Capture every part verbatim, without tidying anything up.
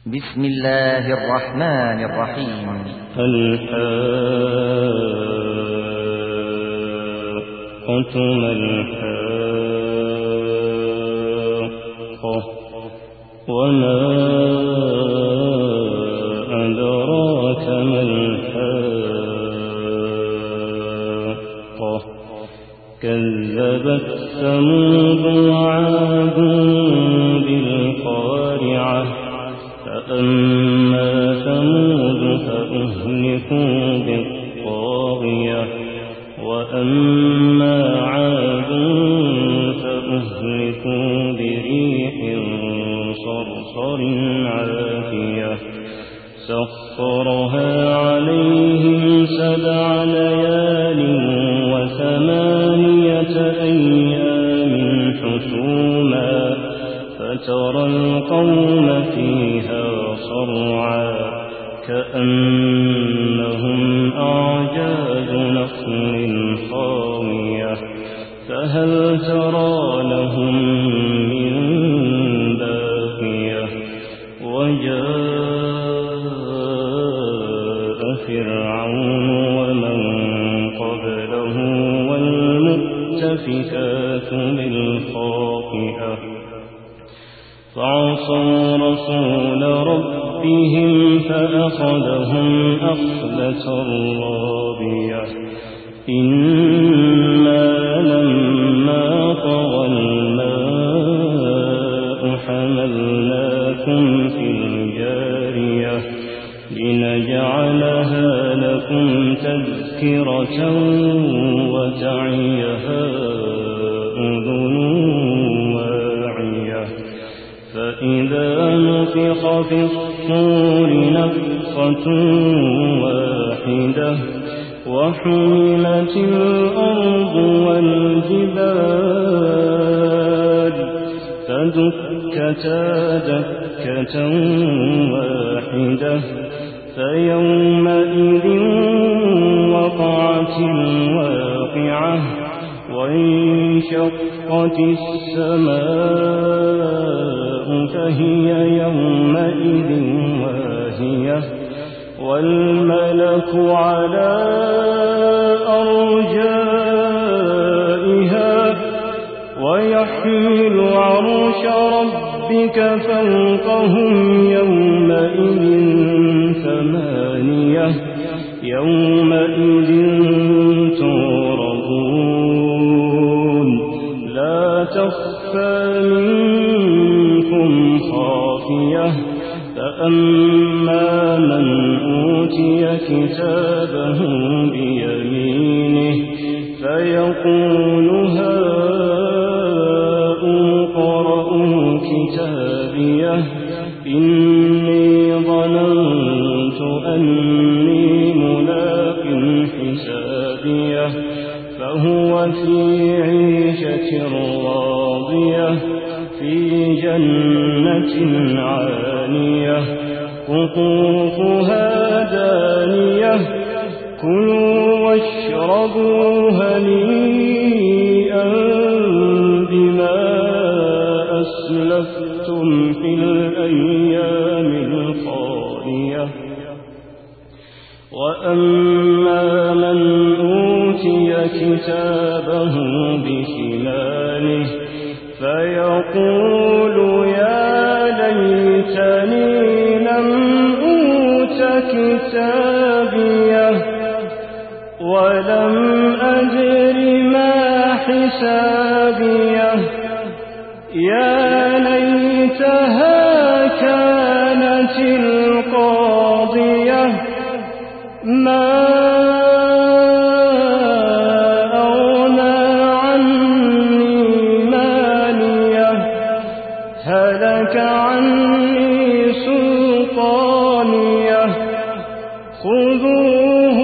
بسم الله الرحمن الرحيم. الحاقة ما الحاقة وما أدراك ما الحاقة كذبت ثمود وعاد بالقارعة فأما ثمود فأهلكوا بالطاغية وأما عاد فأهلكوا بريح صرصر عاتية سخرها عليهم سبع ليال وثمانية أيام حسوما فترى القوم فيها صرعا كأنهم أعجاز نخل خاوية فهل ترى لهم من باقية وجاء فرعون ومن قبله والمؤتفكات بالخاطئة فعصوا رسول ربهم فأخذهم أخذة رابية إنا لما طغى الماء حملناكم في الجارية لنجعلها لكم تذكرة وتعيها أذن واعية فإذا نفخ في الصور نفخة واحدة وحملت الأرض والجبال فدكتا دكة واحدة فيومئذ وقعت الواقعة وانشقت السماء فهي يومئذ واهية والملك على أرجائها ويحمل عرش ربك فوقهم يومئذ ثمانية يومئذ تعرضون لا تخفى منكم خافية فأما من أوتي كتابه بيمينه فيقول هاؤم اقرءوا كتابيه إني ظننت أني ملاق حسابيه فهو في عيشة راضية في جنة عالية قطوفها دانية كلوا واشربوا هنيئا بما أسلفتم في الأيام الخالية وأما من أوتي كتابه بشماله فيقول يا ليتني لم أوت كتابيه ولم أدر ما حسابيه يا ليتها كانت القاضية ما أغنى عني ماليه هلك عني سلطانيه خذوه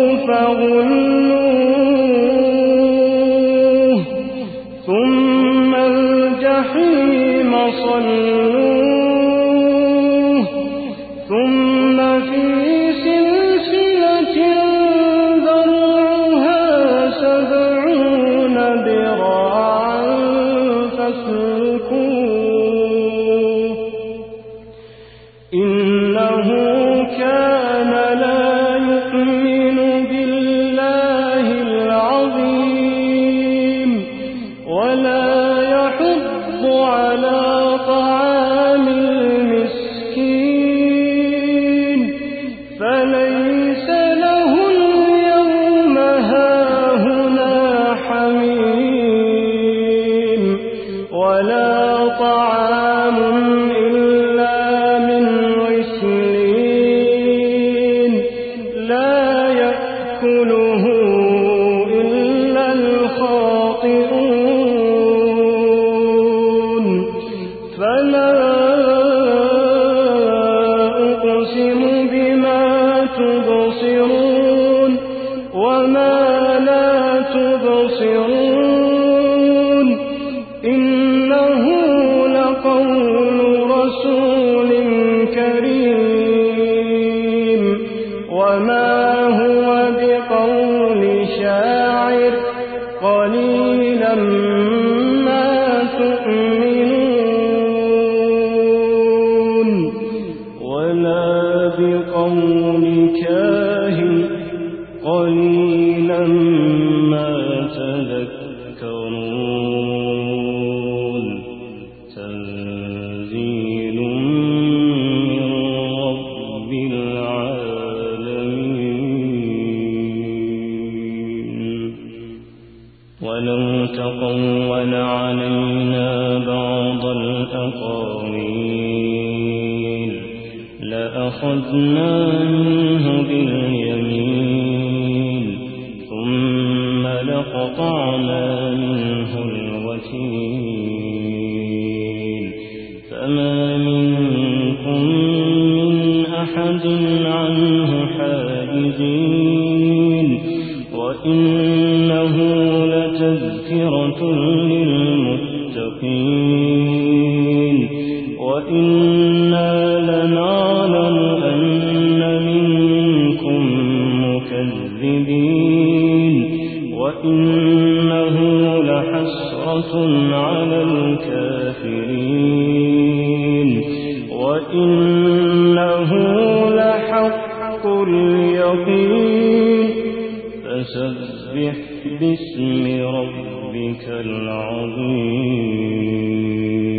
فغلوه ثم الجحيم إنه كان لا يؤمن بالله العظيم ولا يحض على طعام المسكين فليس له اليوم هاهنا حميم ولا طعام إلا من غسلين لا يأكله إلا الخاطئون فلا أقسم بما تبصرون وما لا تبصرون إنه لقول رسول كريم وما هو بقول شاعر قليلا ما تؤمنون ولا بقول كاهن قليلا ما تذكرون تنزيل من رب العالمين ولو تقول علينا بعض الأقاويل لأخذنا منه باليمين ثم لقطعنا منه الوتين فما منكم من أحد عنه حاجزين وإنه لتذكرة للمتقين وإنا لنعلم أن منكم مكذبين وإنه لحسرة على الكافرين وإنه لحق اليقين فسبح باسم ربك العظيم